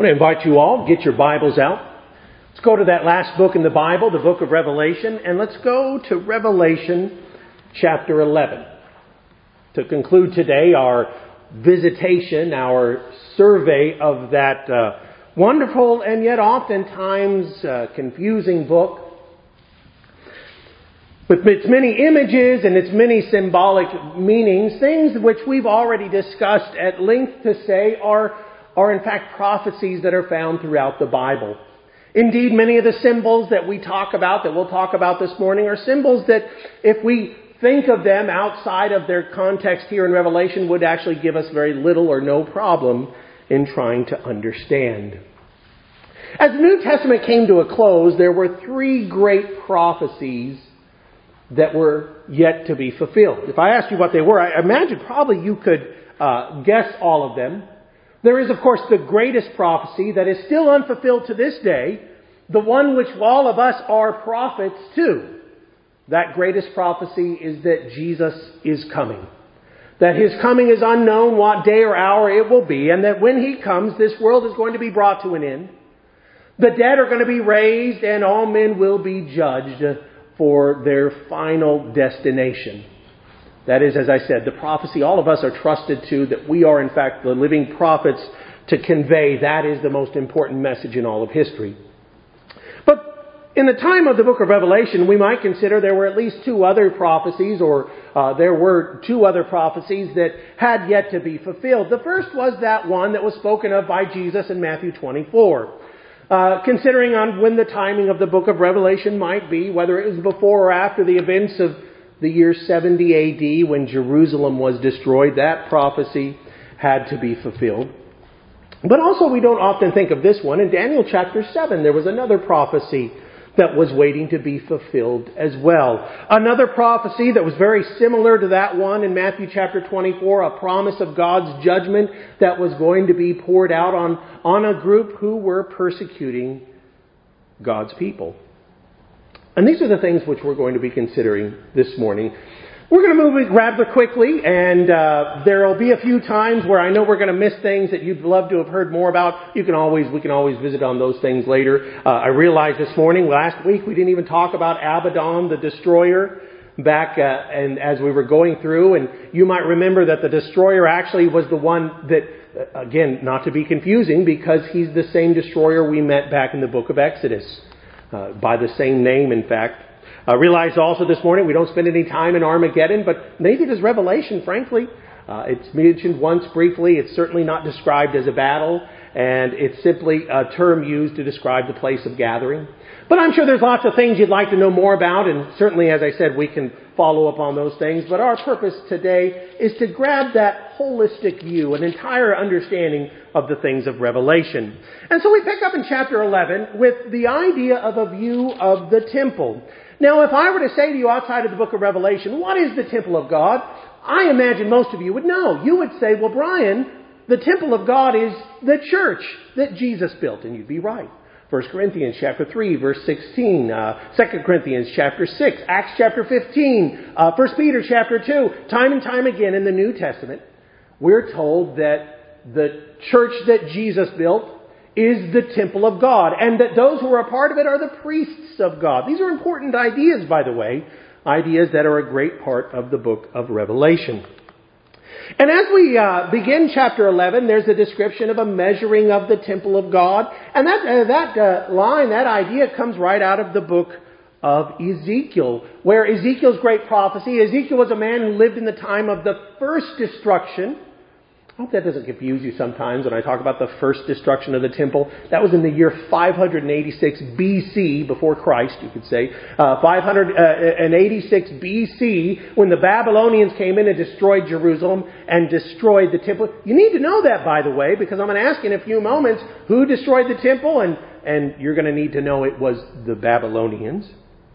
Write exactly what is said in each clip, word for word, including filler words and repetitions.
want to invite you all to get your Bibles out. Let's go to that last book in the Bible, the book of Revelation, and let's go to Revelation chapter eleven. To conclude today our visitation, our survey of that uh, wonderful and yet oftentimes uh, confusing book, with its many images and its many symbolic meanings, things which we've already discussed at length to say are, are in fact prophecies that are found throughout the Bible. Indeed, many of the symbols that we talk about, that we'll talk about this morning, are symbols that if we think of them outside of their context here in Revelation would actually give us very little or no problem in trying to understand. As the New Testament came to a close, there were three great prophecies that were yet to be fulfilled. If I asked you what they were, I imagine probably you could uh, guess all of them. There is, of course, the greatest prophecy that is still unfulfilled to this day, the one which all of us are prophets to. That greatest prophecy is that Jesus is coming. That His coming is unknown, what day or hour it will be, and that when He comes, this world is going to be brought to an end. The dead are going to be raised, and all men will be judged for their final destination. That is, as I said, the prophecy all of us are trusted to, that we are in fact the living prophets to convey. That is the most important message in all of history. But in the time of the book of Revelation, we might consider there were at least two other prophecies, or uh, there were two other prophecies that had yet to be fulfilled. The first was that one that was spoken of by Jesus in Matthew twenty-four. Uh, considering on when the timing of the book of Revelation might be, whether it was before or after the events of the year seventy A D when Jerusalem was destroyed, that prophecy had to be fulfilled. But also we don't often think of this one. In Daniel chapter seven, there was another prophecy that was waiting to be fulfilled as well. Another prophecy that was very similar to that one in Matthew chapter twenty-four, a promise of God's judgment that was going to be poured out on, on a group who were persecuting God's people. And these are the things which we're going to be considering this morning. We're going to move it rather quickly, and uh, there will be a few times where I know we're going to miss things that you'd love to have heard more about. You can always, we can always visit on those things later. Uh, I realized this morning, last week, we didn't even talk about Abaddon, the destroyer, back uh, and as we were going through. And you might remember that the destroyer actually was the one that, uh, again, not to be confusing, because he's the same destroyer we met back in the book of Exodus. Uh, by the same name, in fact. I realized also this morning we don't spend any time in Armageddon, but neither does Revelation, frankly. Uh, it's mentioned once briefly. It's certainly not described as a battle, and it's simply a term used to describe the place of gathering. But I'm sure there's lots of things you'd like to know more about, and certainly, as I said, we can follow up on those things. But our purpose today is to grab that holistic view, an entire understanding of the things of Revelation. And so we pick up in chapter eleven with the idea of a view of the temple. Now, if I were to say to you outside of the book of Revelation, what is the temple of God? I imagine most of you would know. You would say, well, Brian, the temple of God is the church that Jesus built. And you'd be right. First Corinthians chapter three, verse sixteen, uh, Second Corinthians chapter six, Acts chapter fifteen, uh, First Peter chapter two. Time and time again in the New Testament, we're told that the church that Jesus built is the temple of God, and that those who are a part of it are the priests of God. These are important ideas, by the way, ideas that are a great part of the book of Revelation. And as we uh, begin chapter eleven, there's a description of a measuring of the temple of God. And that, uh, that uh, line, that idea comes right out of the book of Ezekiel, where Ezekiel's great prophecy, Ezekiel was a man who lived in the time of the first destruction. I hope that doesn't confuse you sometimes when I talk about the first destruction of the temple. That was in the year five eighty-six B C, before Christ, you could say. Uh, five eighty-six B C, when the Babylonians came in and destroyed Jerusalem and destroyed the temple. You need to know that, by the way, because I'm going to ask you in a few moments who destroyed the temple, and, and you're going to need to know it was the Babylonians.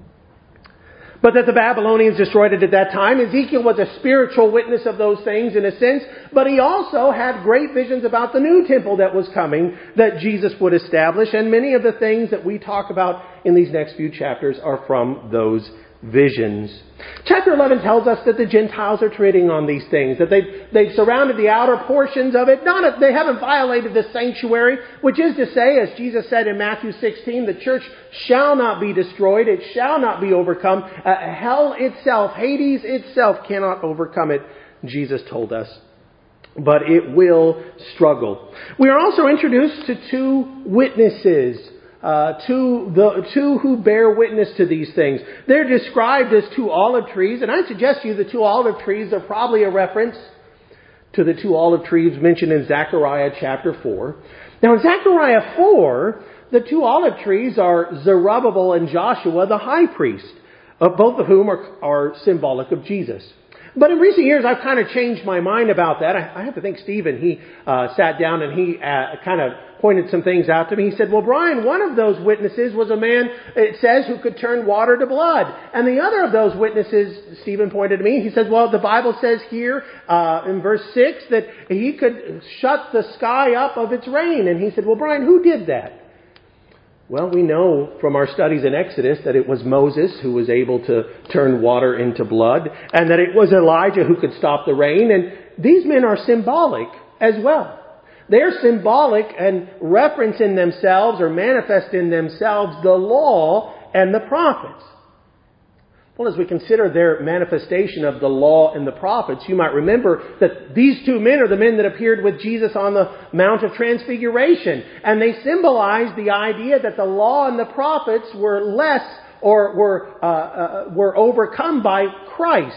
But that the Babylonians destroyed it at that time. Ezekiel was a spiritual witness of those things in a sense, but he also had great visions about the new temple that was coming, that Jesus would establish. And many of the things that we talk about in these next few chapters are from those visions. Chapter eleven tells us that the Gentiles are treading on these things, that they've, they've surrounded the outer portions of it. Not, they haven't violated the sanctuary, which is to say, as Jesus said in Matthew sixteen, the church shall not be destroyed, it shall not be overcome. Uh, hell itself, Hades itself cannot overcome it, Jesus told us. But it will struggle. We are also introduced to two witnesses. Uh, two, the two who bear witness to these things. They're described as two olive trees, and I suggest to you the two olive trees are probably a reference to the two olive trees mentioned in Zechariah chapter four. Now in Zechariah four, the two olive trees are Zerubbabel and Joshua, the high priest, uh, both of whom are, are symbolic of Jesus. But in recent years, I've kind of changed my mind about that. I, I have to thank Stephen. He uh, sat down and he uh, kind of pointed some things out to me. He said, well, Brian, one of those witnesses was a man, it says, who could turn water to blood. And the other of those witnesses, Stephen pointed to me, he says, well, the Bible says here uh, in verse six that he could shut the sky up of its rain. And he said, well, Brian, who did that? Well, we know from our studies in Exodus that it was Moses who was able to turn water into blood, and that it was Elijah who could stop the rain. And these men are symbolic as well. They're symbolic and reference in themselves or manifest in themselves the law and the prophets. Well, as we consider their manifestation of the law and the prophets, you might remember that these two men are the men that appeared with Jesus on the Mount of Transfiguration. And they symbolize the idea that the law and the prophets were less or were, uh, uh, were overcome by Christ.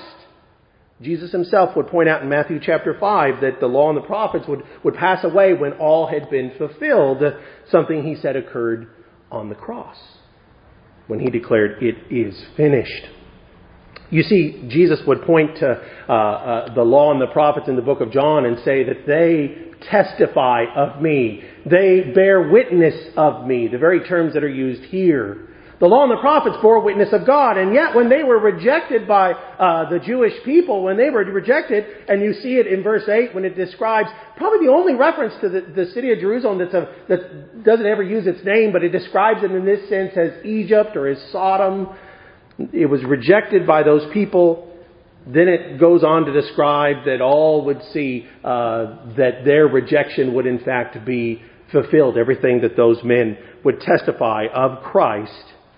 Jesus himself would point out in Matthew chapter five that the law and the prophets would, would pass away when all had been fulfilled, something he said occurred on the cross when he declared, "It is finished." You see, Jesus would point to uh, uh, the law and the prophets in the book of John and say that they testify of me. They bear witness of me. The very terms that are used here. The law and the prophets bore witness of God. And yet when they were rejected by uh, the Jewish people, when they were rejected, and you see it in verse eight when it describes probably the only reference to the, the city of Jerusalem that's a, that doesn't ever use its name, but it describes it in this sense as Egypt or as Sodom. It was rejected by those people. Then it goes on to describe that all would see uh, that their rejection would in fact be fulfilled. Everything that those men would testify of Christ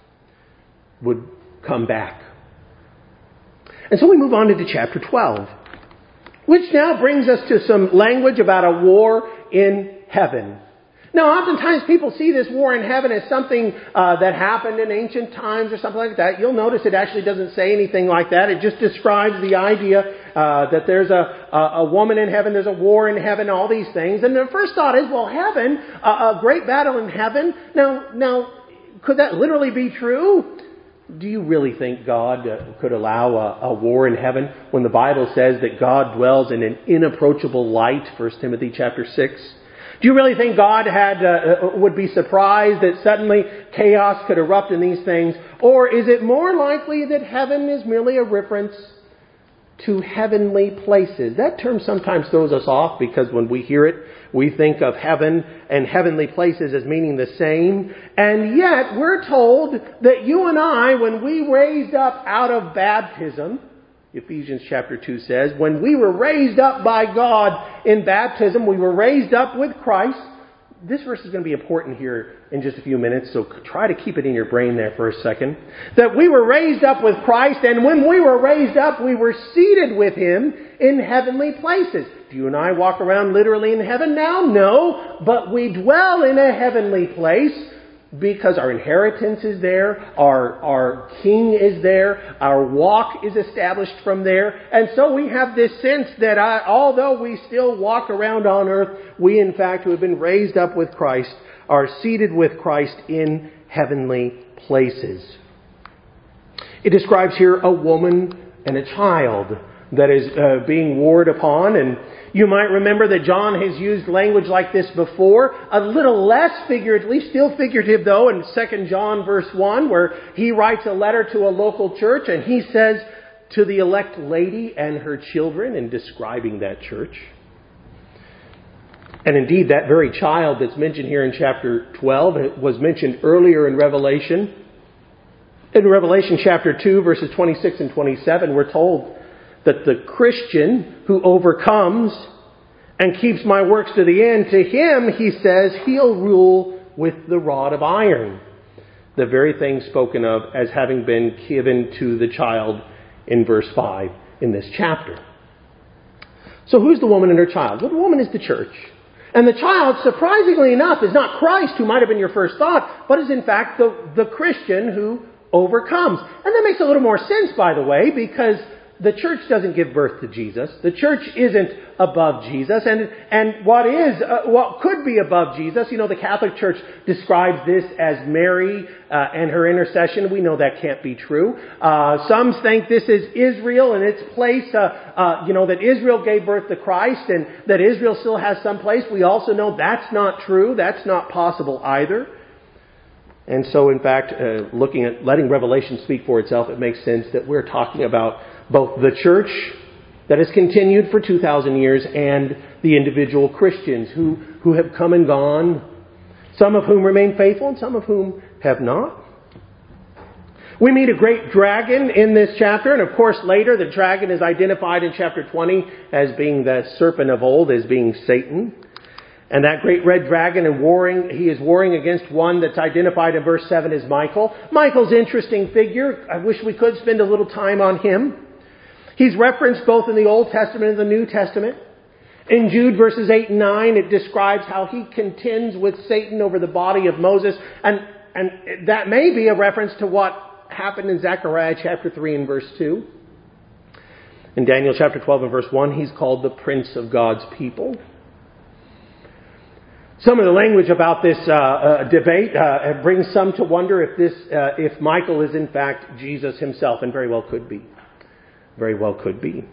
would come back. And so we move on into chapter twelve, which now brings us to some language about a war in heaven. Now, oftentimes people see this war in heaven as something uh, that happened in ancient times or something like that. You'll notice it actually doesn't say anything like that. It just describes the idea uh, that there's a, a, a woman in heaven, there's a war in heaven, all these things. And the first thought is, well, heaven, uh, a great battle in heaven. Now, now, could that literally be true? Do you really think God uh, could allow a, a war in heaven when the Bible says that God dwells in an inapproachable light, First Timothy chapter six? Do you really think God had uh, would be surprised that suddenly chaos could erupt in these things? Or is it more likely that heaven is merely a reference to heavenly places? That term sometimes throws us off because when we hear it, we think of heaven and heavenly places as meaning the same. And yet we're told that you and I, when we raised up out of baptism, Ephesians chapter two says, when we were raised up by God in baptism, we were raised up with Christ. This verse is going to be important here in just a few minutes, so try to keep it in your brain there for a second. That we were raised up with Christ, and when we were raised up, we were seated with Him in heavenly places. Do you and I walk around literally in heaven now? No, but we dwell in a heavenly place because our inheritance is there, our, our King is there, our walk is established from there. And so we have this sense that I, although we still walk around on earth, we in fact who have been raised up with Christ are seated with Christ in heavenly places. It describes here a woman and a child that is uh, being warred upon. And you might remember that John has used language like this before, a little less figuratively, still figurative though, in Second John verse one, where he writes a letter to a local church and he says to the elect lady and her children in describing that church. And indeed, that very child that's mentioned here in chapter twelve was mentioned earlier in Revelation. In Revelation chapter two, verses twenty-six and twenty-seven, we're told that the Christian who overcomes and keeps my works to the end, to him, he says, he'll rule with the rod of iron. The very thing spoken of as having been given to the child in verse five in this chapter. So who's the woman and her child? Well, the woman is the church. And the child, surprisingly enough, is not Christ, who might have been your first thought, but is in fact the, the Christian who overcomes. And that makes a little more sense, by the way, because the church doesn't give birth to Jesus. The church isn't above Jesus. And and what is, uh, what could be above Jesus, you know, the Catholic Church describes this as Mary uh, and her intercession. We know that can't be true. Uh, some think this is Israel and its place, uh, uh, you know, that Israel gave birth to Christ and that Israel still has some place. We also know that's not true. That's not possible either. And so, in fact, uh, looking at letting Revelation speak for itself, it makes sense that we're talking about both the church that has continued for two thousand years and the individual Christians who, who have come and gone, some of whom remain faithful and some of whom have not. We meet a great dragon in this chapter, and of course later the dragon is identified in chapter twenty as being the serpent of old, as being Satan. And that great red dragon, and warring, he is warring against one that's identified in verse seven as Michael. Michael's an interesting figure. I wish we could spend a little time on him. He's referenced both in the Old Testament and the New Testament. In Jude verses eight and nine, it describes how he contends with Satan over the body of Moses. And, and that may be a reference to what happened in Zechariah chapter three and verse two. In Daniel chapter twelve and verse one, he's called the Prince of God's people. Some of the language about this uh, uh, debate uh, brings some to wonder if this, uh, if Michael is in fact Jesus himself, and very well could be. Very well could be.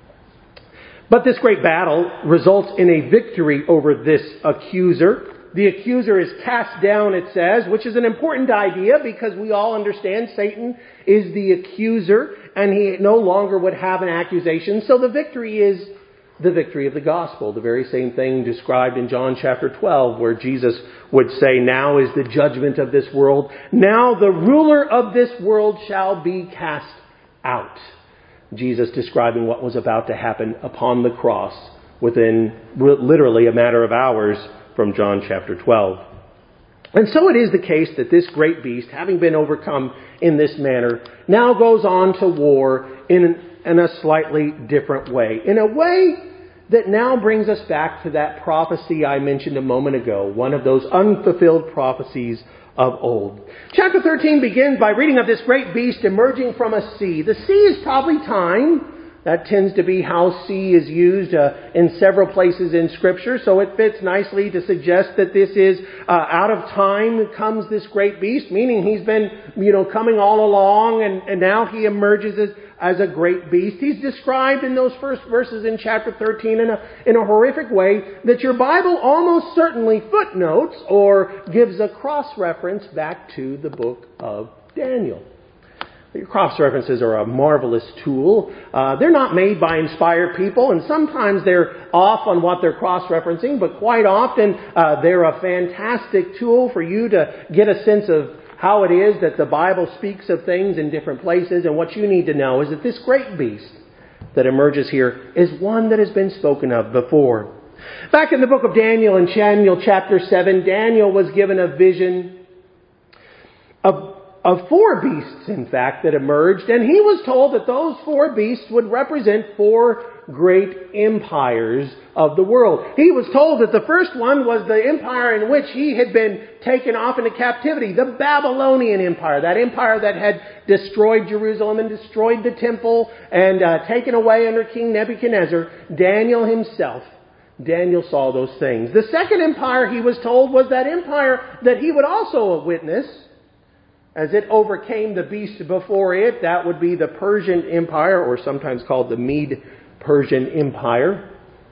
But this great battle results in a victory over this accuser. The accuser is cast down, it says, which is an important idea because we all understand Satan is the accuser and he no longer would have an accusation. So the victory is the victory of the gospel. The very same thing described in John chapter twelve, where Jesus would say, now is the judgment of this world. Now the ruler of this world shall be cast out. Jesus describing what was about to happen upon the cross within literally a matter of hours from John chapter twelve. And so it is the case that this great beast, having been overcome in this manner, now goes on to war in, in a slightly different way. In a way that now brings us back to that prophecy I mentioned a moment ago, one of those unfulfilled prophecies of old. Chapter thirteen begins by reading of this great beast emerging from a sea. The sea is probably time. That tends to be how sea is used uh, in several places in Scripture. So it fits nicely to suggest that this is uh, out of time comes this great beast, meaning he's been, you know, coming all along and, and now he emerges as, as a great beast. He's described in those first verses in chapter thirteen in a, in a horrific way that your Bible almost certainly footnotes or gives a cross-reference back to the book of Daniel. Cross-references are a marvelous tool. Uh, they're not made by inspired people, and sometimes they're off on what they're cross-referencing, but quite often uh, they're a fantastic tool for you to get a sense of how it is that the Bible speaks of things in different places. And what you need to know is that this great beast that emerges here is one that has been spoken of before. Back in the book of Daniel, in Daniel chapter seven, Daniel was given a vision of Of four beasts, in fact, that emerged. And he was told that those four beasts would represent four great empires of the world. He was told that the first one was the empire in which he had been taken off into captivity, the Babylonian Empire, that empire that had destroyed Jerusalem and destroyed the temple and uh, taken away under King Nebuchadnezzar. Daniel himself, Daniel saw those things. The second empire, he was told, was that empire that he would also witness as it overcame the beast before it. That would be the Persian Empire, or sometimes called the Mede-Persian Empire.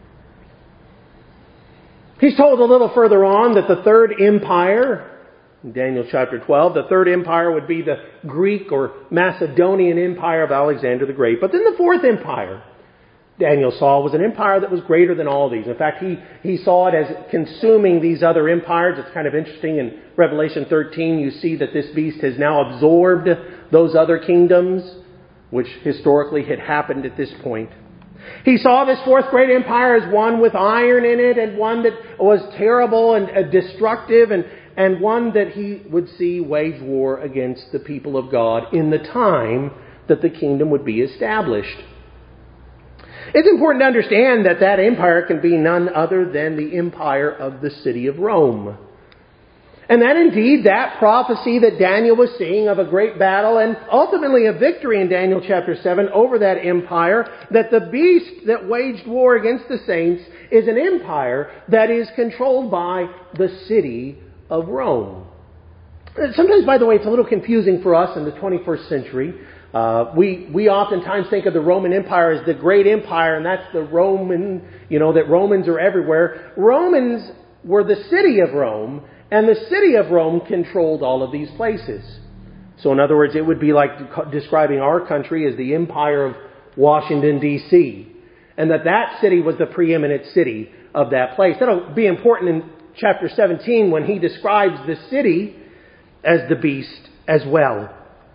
He's told a little further on that the third empire, in Daniel chapter twelve, the third empire would be the Greek or Macedonian Empire of Alexander the Great. But then the fourth empire, Daniel saw was an empire that was greater than all these. In fact, he, he saw it as consuming these other empires. It's kind of interesting. In Revelation thirteen, you see that this beast has now absorbed those other kingdoms, which historically had happened at this point. He saw this fourth great empire as one with iron in it, and one that was terrible and uh, destructive, and, and one that he would see wage war against the people of God in the time that the kingdom would be established. It's important to understand that that empire can be none other than the empire of the city of Rome. And that indeed, that prophecy that Daniel was seeing of a great battle and ultimately a victory in Daniel chapter seven over that empire, that the beast that waged war against the saints is an empire that is controlled by the city of Rome. Sometimes, by the way, it's a little confusing for us in the twenty-first century. Uh, we we oftentimes think of the Roman Empire as the great empire, and that's the Roman, you know, that Romans are everywhere. Romans were the city of Rome, and the city of Rome controlled all of these places. So in other words, it would be like describing our country as the empire of Washington, D C, and that that city was the preeminent city of that place. That'll be important in chapter seventeen when he describes the city as the beast as well.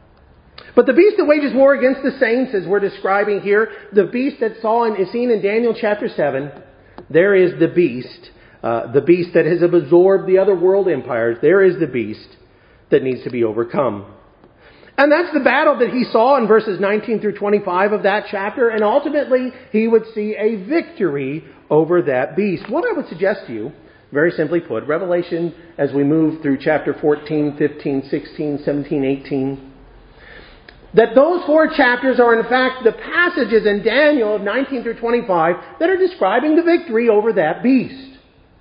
But the beast that wages war against the saints, as we're describing here, the beast that saw and is seen in Daniel chapter seven, there is the beast, uh, the beast that has absorbed the other world empires. There is the beast that needs to be overcome. And that's the battle that he saw in verses nineteen through twenty-five of that chapter, and ultimately he would see a victory over that beast. What I would suggest to you, very simply put, Revelation, as we move through chapter fourteen, fifteen, sixteen, seventeen, eighteen, that those four chapters are in fact the passages in Daniel of nineteen through twenty-five that are describing the victory over that beast.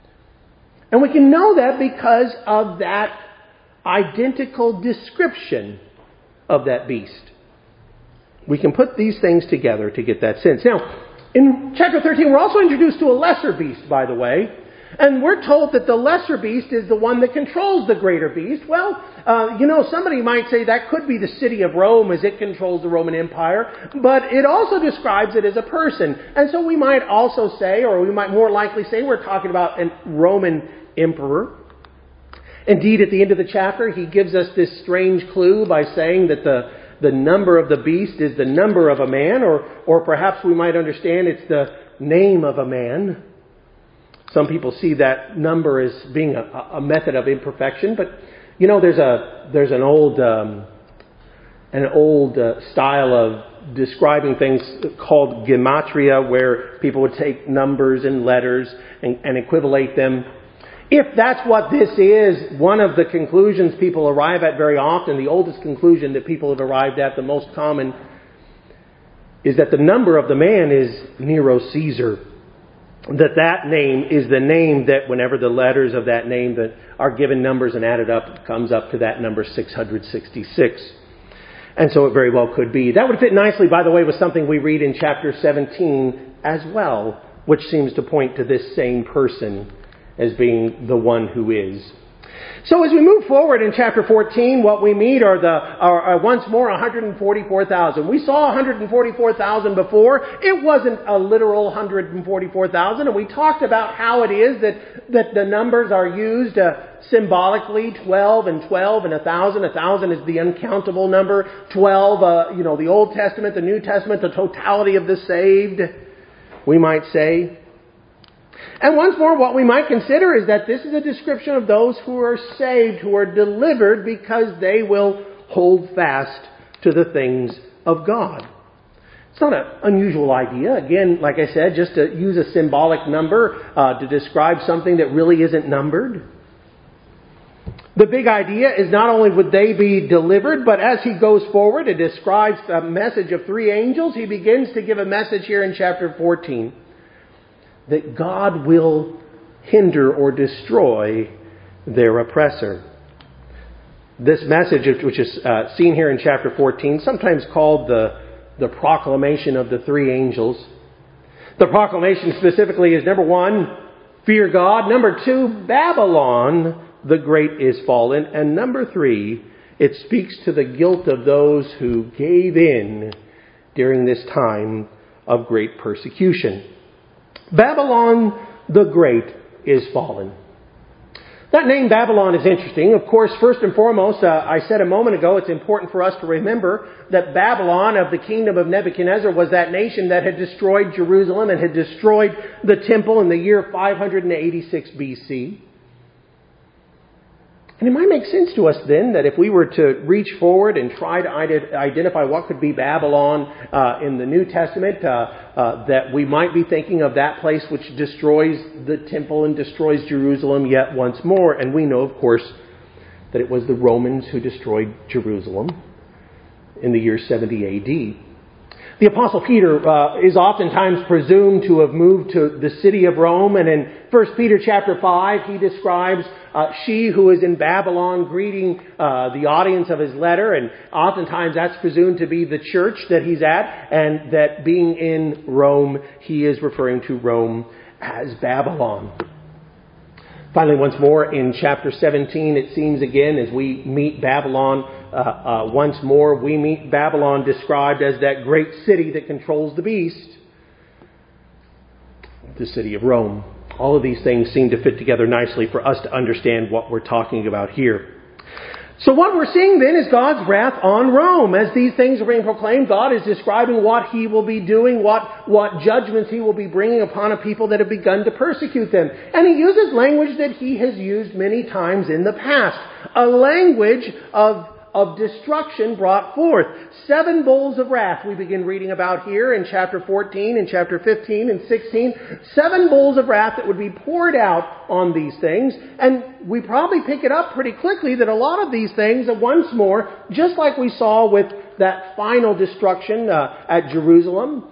And we can know that because of that identical description of that beast. We can put these things together to get that sense. Now, in chapter thirteen, we're also introduced to a lesser beast, by the way. And we're told that the lesser beast is the one that controls the greater beast. Well, uh, you know, somebody might say that could be the city of Rome as it controls the Roman Empire. But it also describes it as a person. And so we might also say, or we might more likely say, we're talking about a Roman emperor. Indeed, at the end of the chapter, he gives us this strange clue by saying that the, the number of the beast is the number of a man. Or, or perhaps we might understand it's the name of a man. Some people see that number as being a, a method of imperfection, but you know, there's a there's an old um, an old uh, style of describing things called gematria, where people would take numbers and letters and, and equivalate them. If that's what this is, one of the conclusions people arrive at very often, the oldest conclusion that people have arrived at, the most common, is that the number of the man is Nero Caesar. That that name is the name that whenever the letters of that name that are given numbers and added up comes up to that number six hundred sixty-six. And so it very well could be. That would fit nicely, by the way, with something we read in chapter seventeen as well, which seems to point to this same person as being the one who is. So as we move forward in chapter fourteen, what we meet are the are, are once more one hundred forty-four thousand. We saw one hundred forty-four thousand before. It wasn't a literal one hundred forty-four thousand, and we talked about how it is that, that the numbers are used uh, symbolically, twelve and twelve and one thousand. one thousand is the uncountable number. twelve, uh, you know, the Old Testament, the New Testament, the totality of the saved, we might say. And once more, what we might consider is that this is a description of those who are saved, who are delivered because they will hold fast to the things of God. It's not an unusual idea. Again, like I said, just to use a symbolic number uh, to describe something that really isn't numbered. The big idea is not only would they be delivered, but as he goes forward and describes the message of three angels, he begins to give a message here in chapter fourteen. That God will hinder or destroy their oppressor. This message, which is uh, seen here in chapter fourteen, sometimes called the, the proclamation of the three angels. The proclamation specifically is, number one, fear God. Number two, Babylon the Great is fallen. And number three, it speaks to the guilt of those who gave in during this time of great persecution. Babylon the Great is fallen. That name Babylon is interesting. Of course, first and foremost, uh, I said a moment ago, it's important for us to remember that Babylon of the kingdom of Nebuchadnezzar was that nation that had destroyed Jerusalem and had destroyed the temple in the year five hundred eighty-six B C. And it might make sense to us then that if we were to reach forward and try to identify what could be Babylon uh, in the New Testament, uh, uh, that we might be thinking of that place which destroys the temple and destroys Jerusalem yet once more. And we know, of course, that it was the Romans who destroyed Jerusalem in the year seventy A D. The Apostle Peter uh, is oftentimes presumed to have moved to the city of Rome, and in First Peter chapter five, he describes uh, she who is in Babylon greeting uh, the audience of his letter, and oftentimes that's presumed to be the church that he's at, and that being in Rome, he is referring to Rome as Babylon. Finally, once more in chapter seventeen, it seems again as we meet Babylon uh, uh, once more, we meet Babylon described as that great city that controls the beast, the city of Rome. All of these things seem to fit together nicely for us to understand what we're talking about here. So what we're seeing then is God's wrath on Rome. As these things are being proclaimed, God is describing what He will be doing, what, what judgments He will be bringing upon a people that have begun to persecute them. And He uses language that He has used many times in the past. A language of of destruction brought forth. Seven bowls of wrath we begin reading about here in chapter fourteen, in chapter fifteen, and sixteen. Seven bowls of wrath that would be poured out on these things. And we probably pick it up pretty quickly that a lot of these things are once more, just like we saw with that final destruction uh, at Jerusalem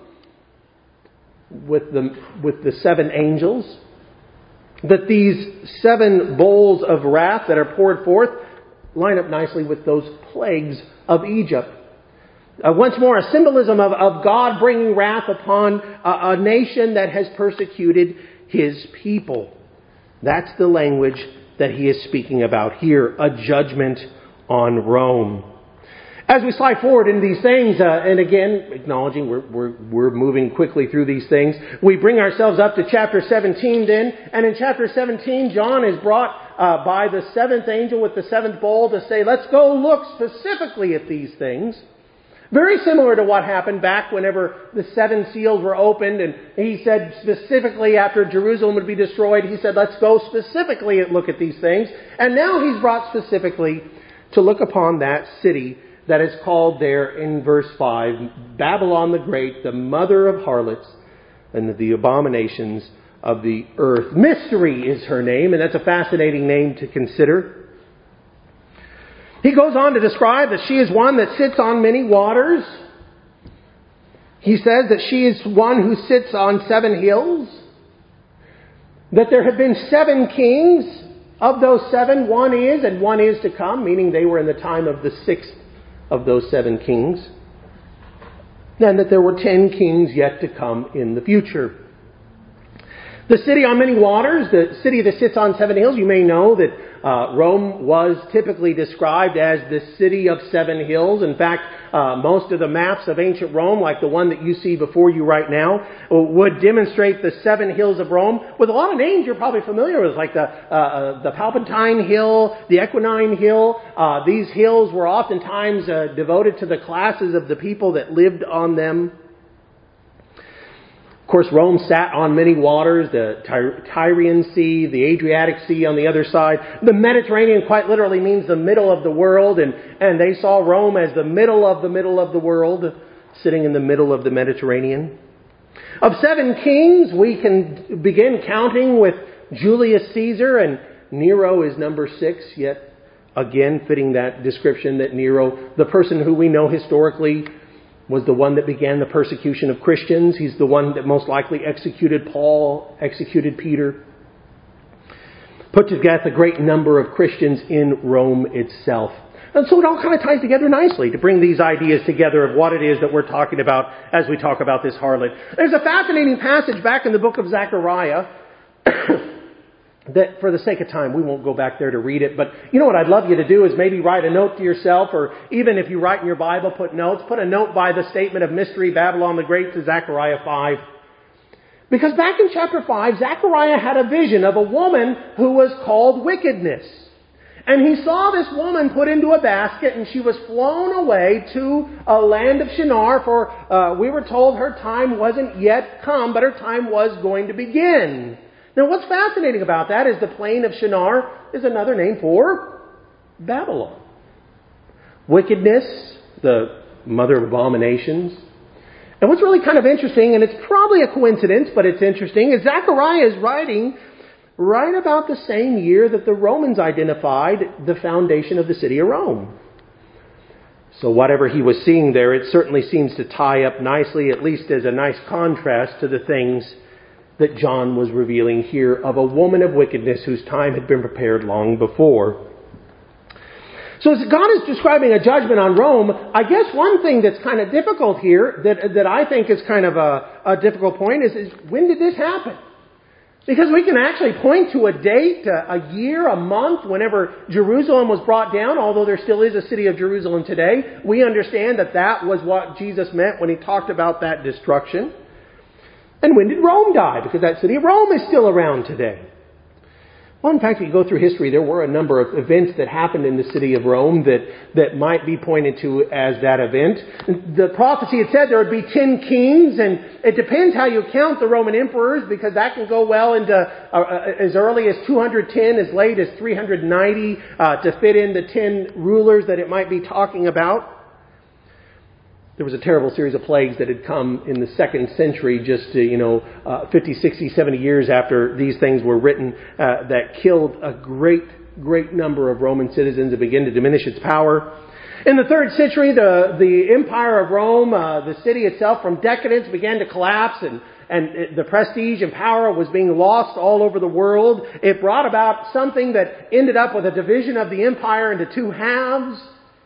with the, with the seven angels, that these seven bowls of wrath that are poured forth line up nicely with those plagues of Egypt. Uh, once more, a symbolism of, of God bringing wrath upon a, a nation that has persecuted His people. That's the language that he is speaking about here, a judgment on Rome. As we slide forward in these things, uh, and again, acknowledging we're, we're, we're moving quickly through these things, we bring ourselves up to chapter seventeen then. And in chapter seventeen, John is brought uh, by the seventh angel with the seventh bowl to say, let's go look specifically at these things. Very similar to what happened back whenever the seven seals were opened, and he said specifically after Jerusalem would be destroyed, he said, let's go specifically and look at these things. And now he's brought specifically to look upon that city that is called there in verse five, Babylon the Great, the mother of harlots and the abominations of the earth. Mystery is her name, and that's a fascinating name to consider. He goes on to describe that she is one that sits on many waters. He says that she is one who sits on seven hills. That there have been seven kings. Of those seven, one is and one is to come, meaning they were in the time of the sixth of those seven kings. And that there were ten kings yet to come in the future. The city on many waters, the city that sits on seven hills, you may know that uh, Rome was typically described as the city of seven hills. In fact, uh, most of the maps of ancient Rome, like the one that you see before you right now, would demonstrate the seven hills of Rome with a lot of names you're probably familiar with, like the uh, the Palpatine Hill, the Equinine Hill. Uh, these hills were oftentimes uh, devoted to the classes of the people that lived on them. Of course, Rome sat on many waters, the Ty- Tyrian Sea, the Adriatic Sea on the other side. The Mediterranean quite literally means the middle of the world, and, and they saw Rome as the middle of the middle of the world, sitting in the middle of the Mediterranean. Of seven kings, we can begin counting with Julius Caesar, and Nero is number six, yet again fitting that description that Nero, the person who we know historically was the one that began the persecution of Christians. He's the one that most likely executed Paul, executed Peter. Put to death a great number of Christians in Rome itself. And so it all kind of ties together nicely to bring these ideas together of what it is that we're talking about as we talk about this harlot. There's a fascinating passage back in the book of Zechariah that for the sake of time, we won't go back there to read it. But you know what I'd love you to do is maybe write a note to yourself, or even if you write in your Bible, put notes. Put a note by the statement of mystery, Babylon the Great, to Zechariah five. Because back in chapter five, Zechariah had a vision of a woman who was called Wickedness. And he saw this woman put into a basket, and she was flown away to a land of Shinar, for uh, we were told her time wasn't yet come, but her time was going to begin. Now what's fascinating about that is the plain of Shinar is another name for Babylon. Wickedness, the mother of abominations. And what's really kind of interesting, and it's probably a coincidence, but it's interesting, is Zechariah is writing right about the same year that the Romans identified the foundation of the city of Rome. So whatever he was seeing there, it certainly seems to tie up nicely, at least as a nice contrast to the things that John was revealing here of a woman of wickedness whose time had been prepared long before. So as God is describing a judgment on Rome, I guess one thing that's kind of difficult here, that that I think is kind of a, a difficult point, is, is when did this happen? Because we can actually point to a date, a, a year, a month, whenever Jerusalem was brought down, although there still is a city of Jerusalem today. We understand that that was what Jesus meant when he talked about that destruction. And when did Rome die? Because that city of Rome is still around today. Well, in fact, if you go through history, there were a number of events that happened in the city of Rome that, that might be pointed to as that event. The prophecy had said there would be ten kings, and it depends how you count the Roman emperors, because that can go well into uh, as early as two hundred ten, as late as three hundred ninety, uh, to fit in the ten rulers that it might be talking about. There was a terrible series of plagues that had come in the second century, just, uh, you know, uh, fifty, sixty, seventy years after these things were written, uh, that killed a great, great number of Roman citizens and began to diminish its power. In the third century, the, the Empire of Rome, uh, the city itself, from decadence began to collapse, and, and it, the prestige and power was being lost all over the world. It brought about something that ended up with a division of the empire into two halves.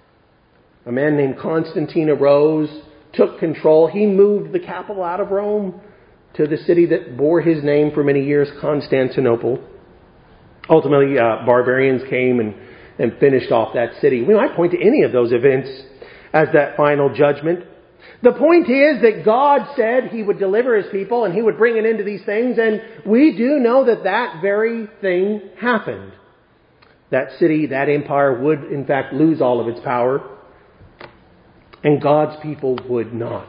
A man named Constantine arose, took control. He moved the capital out of Rome to the city that bore his name for many years, Constantinople. Ultimately, uh, barbarians came and, and finished off that city. We might point to any of those events as that final judgment. The point is that God said He would deliver His people and He would bring an end to these things, and we do know that that very thing happened. That city, that empire would in fact lose all of its power. And God's people would not.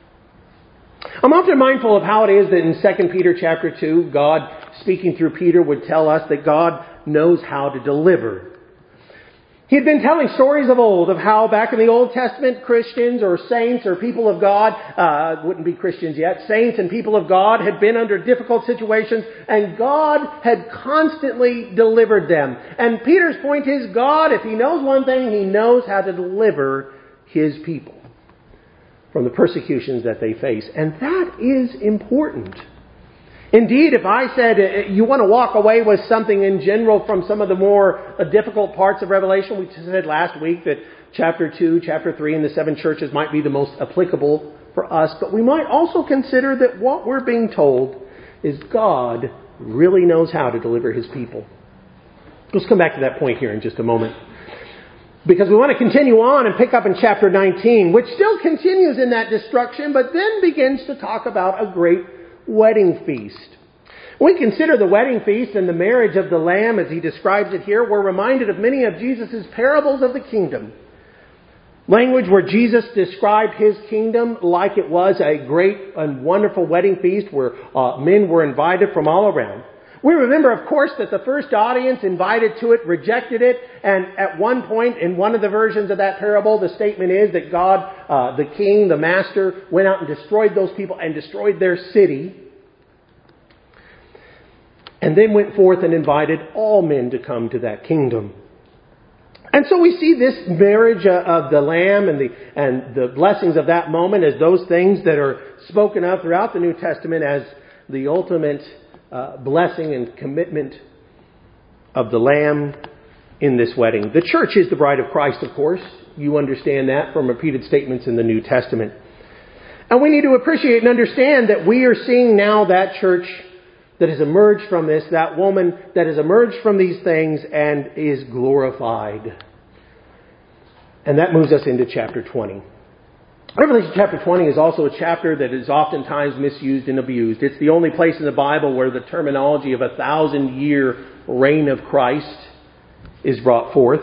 I'm often mindful of how it is that in Second Peter chapter two, God, speaking through Peter, would tell us that God knows how to deliver. He had been telling stories of old of how back in the Old Testament, Christians or saints or people of God, uh, wouldn't be Christians yet, saints and people of God had been under difficult situations, and God had constantly delivered them. And Peter's point is, God, if He knows one thing, He knows how to deliver His people from the persecutions that they face. And that is important. Indeed, if I said you want to walk away with something in general from some of the more difficult parts of Revelation, we said last week that chapter two, chapter three, and the seven churches might be the most applicable for us. But we might also consider that what we're being told is God really knows how to deliver His people. Let's come back to that point here in just a moment. Because we want to continue on and pick up in chapter nineteen, which still continues in that destruction, but then begins to talk about a great wedding feast. When we consider the wedding feast and the marriage of the Lamb as He describes it here, we're reminded of many of Jesus' parables of the kingdom. Language where Jesus described His kingdom like it was a great and wonderful wedding feast where uh, men were invited from all around. We remember, of course, that the first audience invited to it rejected it. And at one point in one of the versions of that parable, the statement is that God, uh, the king, the master, went out and destroyed those people and destroyed their city. And then went forth and invited all men to come to that kingdom. And so we see this marriage of the Lamb and the, and the blessings of that moment as those things that are spoken of throughout the New Testament as the ultimate Uh, blessing and commitment of the Lamb in this wedding. The church is the bride of Christ, of course. You understand that from repeated statements in the New Testament. And we need to appreciate and understand that we are seeing now that church that has emerged from this, that woman that has emerged from these things and is glorified. And that moves us into chapter twenty. Revelation chapter twenty is also a chapter that is oftentimes misused and abused. It's the only place in the Bible where the terminology of a thousand year reign of Christ is brought forth.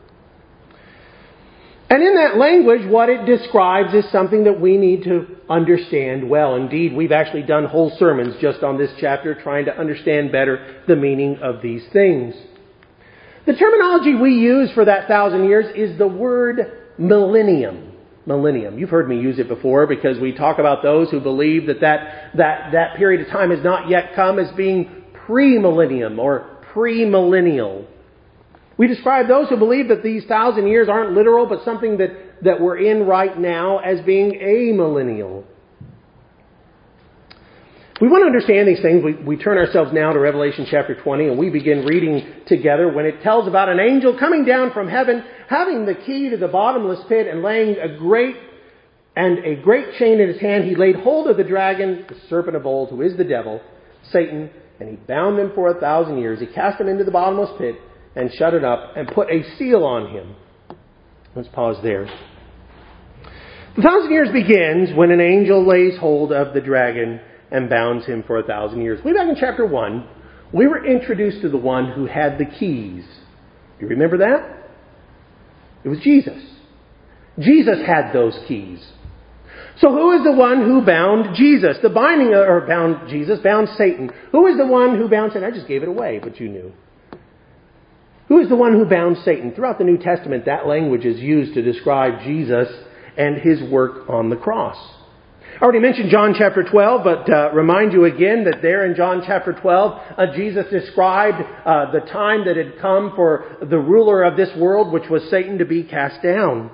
And in that language, what it describes is something that we need to understand well. Indeed, we've actually done whole sermons just on this chapter trying to understand better the meaning of these things. The terminology we use for that thousand years is the word millennium. Millennium. You've heard me use it before because we talk about those who believe that that, that, that period of time has not yet come as being pre-millennium or pre-millennial. We describe those who believe that these thousand years aren't literal, but something that, that we're in right now as being amillennial. We want to understand these things. We, we turn ourselves now to Revelation chapter twenty, and we begin reading together when it tells about an angel coming down from heaven, having the key to the bottomless pit, and laying a great and a great chain in his hand. He laid hold of the dragon, the serpent of old, who is the devil, Satan, and he bound him for a thousand years. He cast him into the bottomless pit and shut it up and put a seal on him. Let's pause there. The thousand years begins when an angel lays hold of the dragon and bounds him for a thousand years. Way back in chapter one, we were introduced to the one who had the keys. You remember that? It was Jesus. Jesus had those keys. So who is the one who bound Jesus? The binding, or bound Jesus, bound Satan. Who is the one who bound Satan? I just gave it away, but you knew. Who is the one who bound Satan? Throughout the New Testament, that language is used to describe Jesus and his work on the cross. I already mentioned John chapter twelve, but uh, remind you again that there in John chapter twelve, uh, Jesus described uh, the time that had come for the ruler of this world, which was Satan, to be cast down.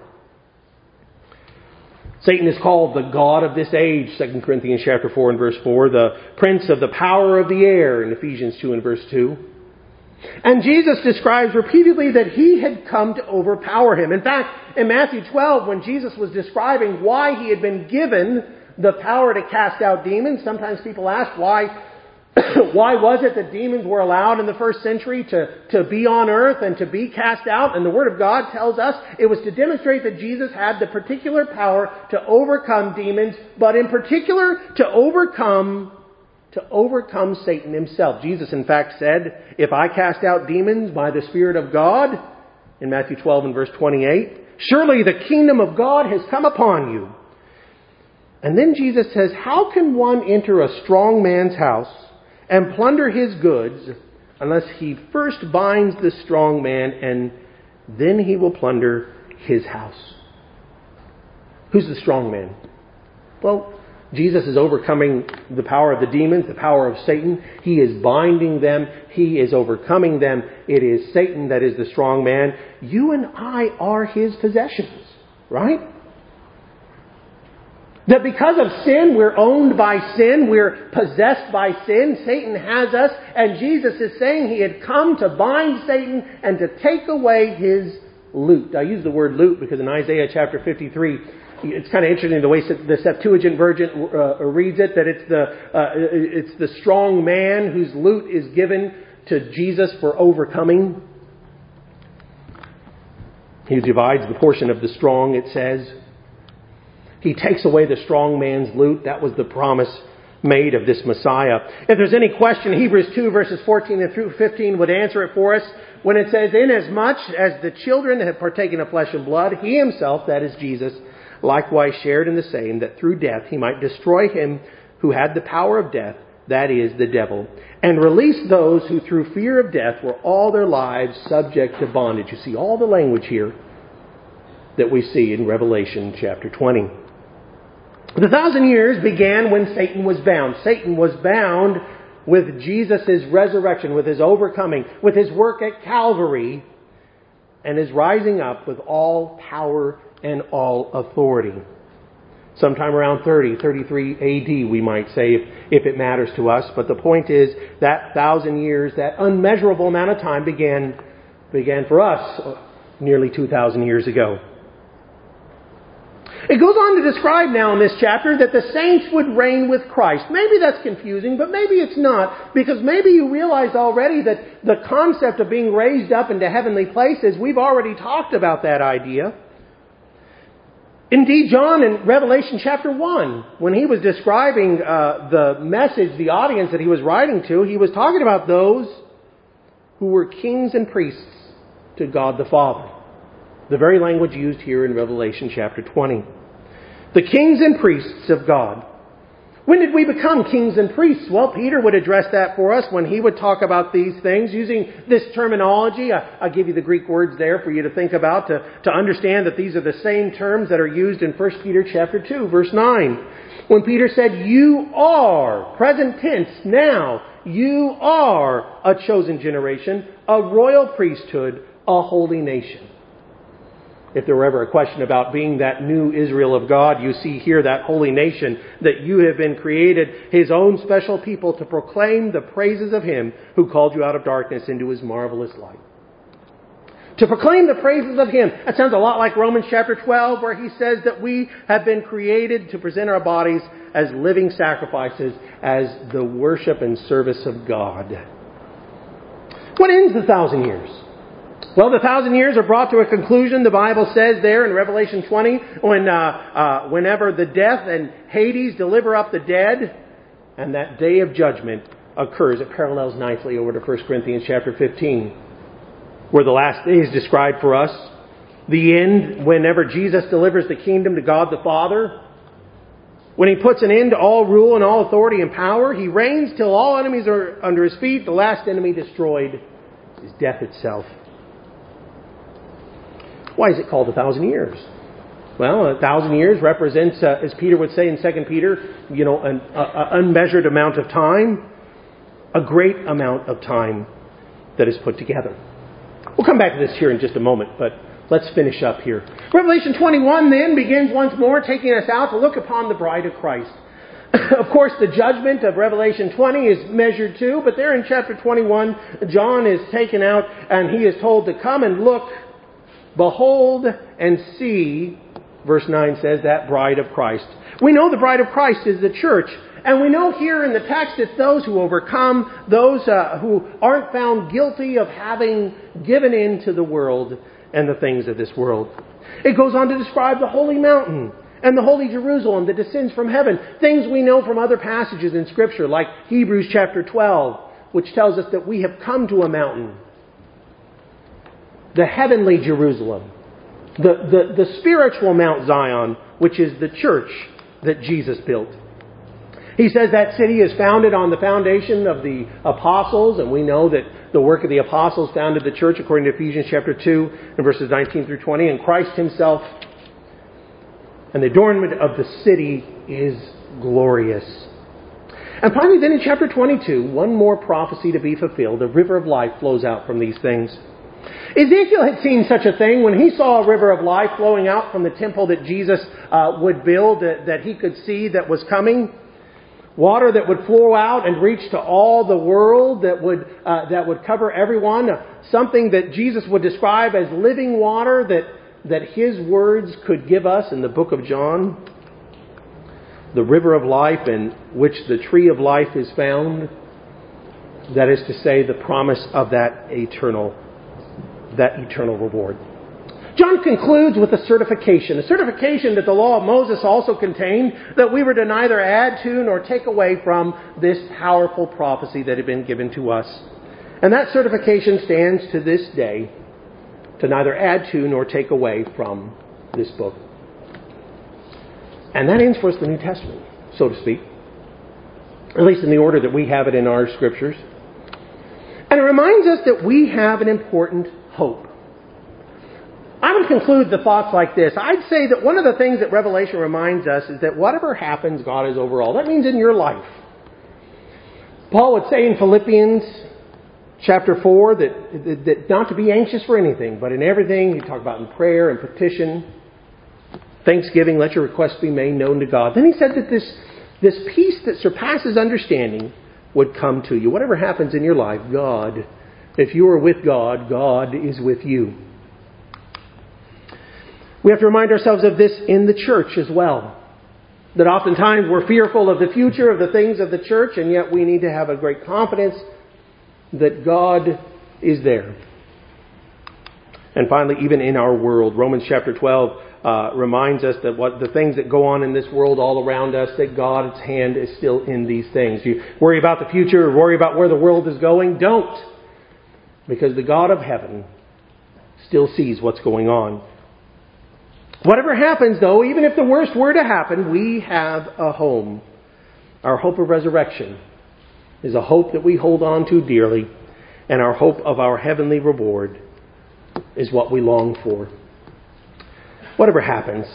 Satan is called the God of this age, Second Corinthians chapter four and verse four, the prince of the power of the air in Ephesians two and verse two. And Jesus describes repeatedly that he had come to overpower him. In fact, in Matthew twelve, when Jesus was describing why he had been given the power to cast out demons, sometimes people ask why why was it that demons were allowed in the first century to, to be on earth and to be cast out? And the Word of God tells us it was to demonstrate that Jesus had the particular power to overcome demons, but in particular to overcome to overcome Satan himself. Jesus, in fact, said, if I cast out demons by the Spirit of God, in Matthew twelve and verse twenty-eight, surely the kingdom of God has come upon you. And then Jesus says, how can one enter a strong man's house and plunder his goods unless he first binds the strong man and then he will plunder his house? Who's the strong man? Well, Jesus is overcoming the power of the demons, the power of Satan. He is binding them. He is overcoming them. It is Satan that is the strong man. You and I are his possessions, right? That because of sin, we're owned by sin, we're possessed by sin. Satan has us, and Jesus is saying he had come to bind Satan and to take away his loot. I use the word loot because in Isaiah chapter fifty-three, it's kind of interesting the way the Septuagint version uh, reads it, that it's the uh, it's the strong man whose loot is given to Jesus for overcoming. He divides the portion of the strong, it says. He takes away the strong man's loot. That was the promise made of this Messiah. If there's any question, Hebrews two verses fourteen and through fifteen would answer it for us when it says, inasmuch as the children have partaken of flesh and blood, he himself, that is Jesus, likewise shared in the same, that through death he might destroy him who had the power of death, that is, the devil, and release those who through fear of death were all their lives subject to bondage. You see all the language here that we see in Revelation chapter twenty. The thousand years began when Satan was bound. Satan was bound with Jesus' resurrection, with his overcoming, with his work at Calvary, and his rising up with all power and all authority. Sometime around thirty, thirty-three A D, we might say, if, if it matters to us. But the point is, that thousand years, that unmeasurable amount of time began, began for us nearly two thousand years ago. It goes on to describe now in this chapter that the saints would reign with Christ. Maybe that's confusing, but maybe it's not, because maybe you realize already that the concept of being raised up into heavenly places, we've already talked about that idea. Indeed, John in Revelation chapter one, when he was describing uh, the message, the audience that he was writing to, he was talking about those who were kings and priests to God the Father. The very language used here in Revelation chapter twenty. The kings and priests of God. When did we become kings and priests? Well, Peter would address that for us when he would talk about these things using this terminology. I, I'll give you the Greek words there for you to think about to, to understand that these are the same terms that are used in First Peter chapter two, verse nine. When Peter said, you are, present tense, now, you are a chosen generation, a royal priesthood, a holy nation. If there were ever a question about being that new Israel of God, you see here that holy nation, that you have been created, His own special people, to proclaim the praises of Him who called you out of darkness into His marvelous light. To proclaim the praises of Him. That sounds a lot like Romans chapter twelve, where he says that we have been created to present our bodies as living sacrifices, as the worship and service of God. What ends the thousand years? Well, the thousand years are brought to a conclusion, the Bible says there in Revelation twenty, when uh, uh, whenever the death and Hades deliver up the dead, and that day of judgment occurs. It parallels nicely over to First Corinthians chapter fifteen, where the last day is described for us. The end, whenever Jesus delivers the kingdom to God the Father, when He puts an end to all rule and all authority and power, He reigns till all enemies are under His feet. The last enemy destroyed is death itself. Why is it called a thousand years? Well, a thousand years represents, uh, as Peter would say in Second Peter, you know, an a, a unmeasured amount of time, a great amount of time that is put together. We'll come back to this here in just a moment, but let's finish up here. Revelation twenty-one then begins once more, taking us out to look upon the bride of Christ. Of course, the judgment of Revelation twenty is measured too, but there in chapter twenty-one, John is taken out and he is told to come and look, behold and see, verse nine says, that bride of Christ. We know the bride of Christ is the church. And we know here in the text it's those who overcome, those uh, who aren't found guilty of having given in to the world and the things of this world. It goes on to describe the holy mountain and the holy Jerusalem that descends from heaven. Things we know from other passages in Scripture, like Hebrews chapter twelve, which tells us that we have come to a mountain. The heavenly Jerusalem, the, the, the spiritual Mount Zion, which is the church that Jesus built. He says that city is founded on the foundation of the apostles, and we know that the work of the apostles founded the church according to Ephesians chapter two and verses nineteen through twenty, and Christ Himself. And the adornment of the city is glorious. And finally then in chapter twenty-two, one more prophecy to be fulfilled. A river of life flows out from these things. Ezekiel had seen such a thing when he saw a river of life flowing out from the temple that Jesus uh, would build, uh, that he could see that was coming. Water that would flow out and reach to all the world, that would uh, that would cover everyone. Uh, something that Jesus would describe as living water that, that His words could give us in the book of John. The river of life in which the tree of life is found. That is to say, the promise of that eternal that eternal reward. John concludes with a certification, a certification that the law of Moses also contained, that we were to neither add to nor take away from this powerful prophecy that had been given to us. And that certification stands to this day, to neither add to nor take away from this book. And that ends for us the New Testament, so to speak, at least in the order that we have it in our Scriptures. And it reminds us that we have an important hope. I would conclude the thoughts like this. I'd say that one of the things that Revelation reminds us is that whatever happens, God is over all. That means in your life. Paul would say in Philippians chapter four that, that not to be anxious for anything, but in everything, he talked about in prayer and petition, thanksgiving, let your requests be made known to God. Then he said that this, this peace that surpasses understanding would come to you. Whatever happens in your life, God, if you are with God, God is with you. We have to remind ourselves of this in the church as well. That oftentimes we're fearful of the future, of the things of the church, and yet we need to have a great confidence that God is there. And finally, even in our world, Romans chapter twelve uh, reminds us that what the things that go on in this world all around us, that God's hand is still in these things. You worry about the future, or worry about where the world is going, don't. Because the God of heaven still sees what's going on. Whatever happens, though, even if the worst were to happen, we have a home. Our hope of resurrection is a hope that we hold on to dearly, and our hope of our heavenly reward is what we long for. Whatever happens,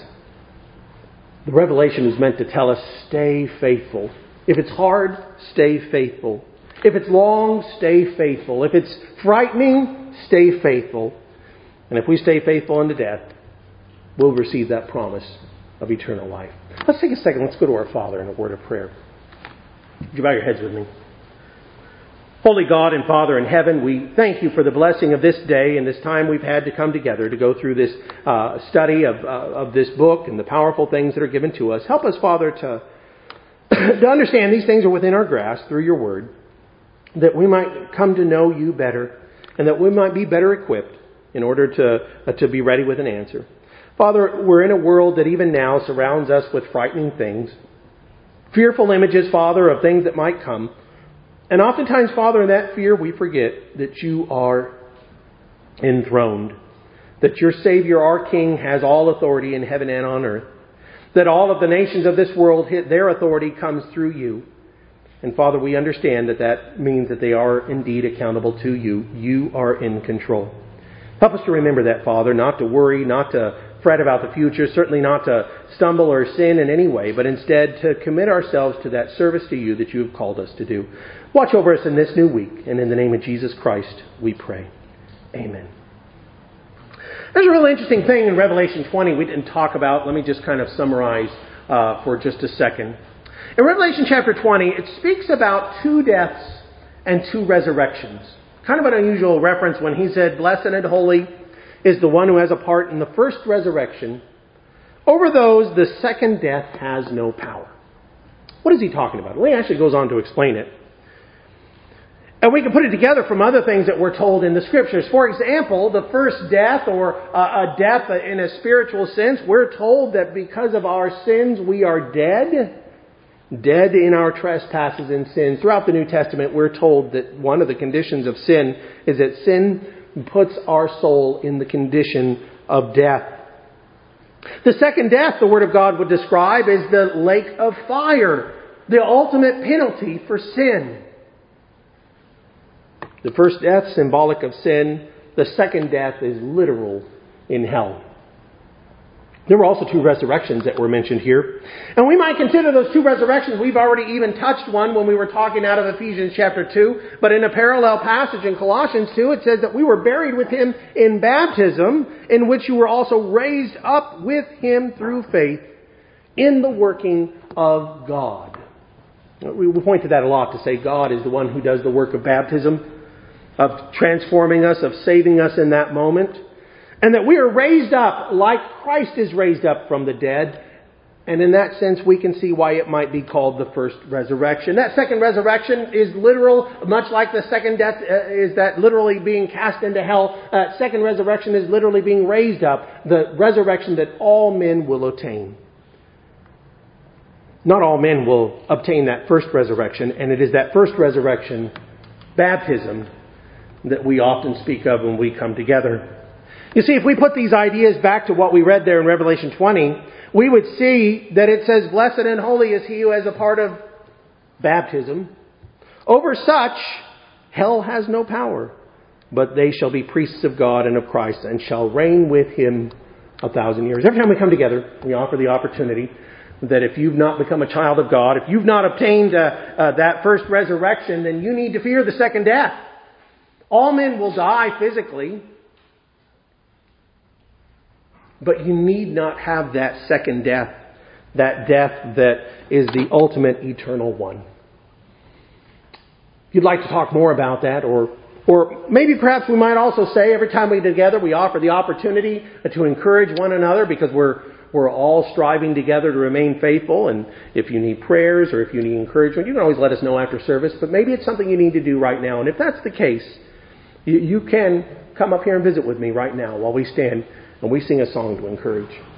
the revelation is meant to tell us, stay faithful. If it's hard, stay faithful. If it's long, stay faithful. If it's frightening, stay faithful. And if we stay faithful unto death, we'll receive that promise of eternal life. Let's take a second. Let's go to our Father in a word of prayer. Would you bow your heads with me? Holy God and Father in heaven, we thank you for the blessing of this day and this time we've had to come together to go through this uh, study of, uh, of this book and the powerful things that are given to us. Help us, Father, to, to understand these things are within our grasp through your word, that we might come to know you better and that we might be better equipped in order to, uh, to be ready with an answer. Father, we're in a world that even now surrounds us with frightening things. Fearful images, Father, of things that might come. And oftentimes, Father, in that fear, we forget that you are enthroned. That your Savior, our King, has all authority in heaven and on earth. That all of the nations of this world, their authority comes through you. And Father, we understand that that means that they are indeed accountable to you. You are in control. Help us to remember that, Father, not to worry, not to fret about the future, certainly not to stumble or sin in any way, but instead to commit ourselves to that service to you that you have called us to do. Watch over us in this new week, and in the name of Jesus Christ, we pray. Amen. There's a really interesting thing in Revelation twenty we didn't talk about. Let me just kind of summarize uh, for just a second. In Revelation chapter twenty, it speaks about two deaths and two resurrections. Kind of an unusual reference when he said, blessed and holy is the one who has a part in the first resurrection. Over those, the second death has no power. What is he talking about? Well, he actually goes on to explain it. And we can put it together from other things that we're told in the Scriptures. For example, the first death, or a death in a spiritual sense, we're told that because of our sins we are dead. Dead in our trespasses and sins. Throughout the New Testament, we're told that one of the conditions of sin is that sin puts our soul in the condition of death. The second death, the Word of God would describe, is the lake of fire, the ultimate penalty for sin. The first death, symbolic of sin. The second death is literal in hell. There were also two resurrections that were mentioned here. And we might consider those two resurrections. We've already even touched one when we were talking out of Ephesians chapter two. But in a parallel passage in Colossians two, it says that we were buried with Him in baptism, in which you were also raised up with Him through faith in the working of God. We point to that a lot to say God is the one who does the work of baptism, of transforming us, of saving us in that moment. And that we are raised up like Christ is raised up from the dead. And in that sense, we can see why it might be called the first resurrection. That second resurrection is literal, much like the second death uh, is that literally being cast into hell. Uh, second resurrection is literally being raised up. The resurrection that all men will attain. Not all men will obtain that first resurrection. And it is that first resurrection, baptism, that we often speak of when we come together. You see, if we put these ideas back to what we read there in Revelation twenty, we would see that it says, blessed and holy is he who has a part of baptism. Over such, hell has no power, but they shall be priests of God and of Christ and shall reign with Him a thousand years. Every time we come together, we offer the opportunity that if you've not become a child of God, if you've not obtained uh, uh, that first resurrection, then you need to fear the second death. All men will die physically. But you need not have that second death, that death that is the ultimate eternal one. If you'd like to talk more about that or Or maybe perhaps we might also say every time we get together, we offer the opportunity to encourage one another because we're we're all striving together to remain faithful. And if you need prayers or if you need encouragement, you can always let us know after service. But maybe it's something you need to do right now. And if that's the case, you, you can come up here and visit with me right now while we stand and we sing a song to encourage.